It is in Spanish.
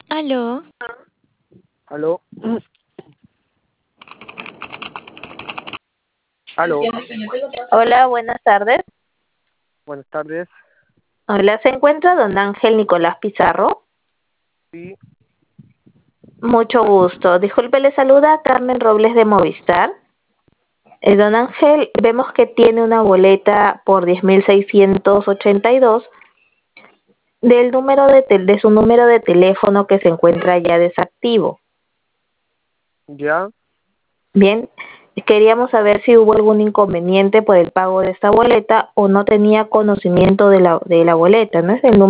Aló, Aló. Aló. Hola, buenas tardes. Buenas tardes. Hola, ¿se encuentra don Ángel Nicolás Pizarro? Sí, Mucho gusto. Disculpe, le saluda Carmen Robles de Movistar. Don Ángel, vemos que tiene una boleta por 10.682 del de su número de teléfono que se encuentra ya desactivo. ya. Bien, queríamos saber si hubo algún inconveniente por el pago de esta boleta o no tenía conocimiento de la boleta, ¿no? Es el número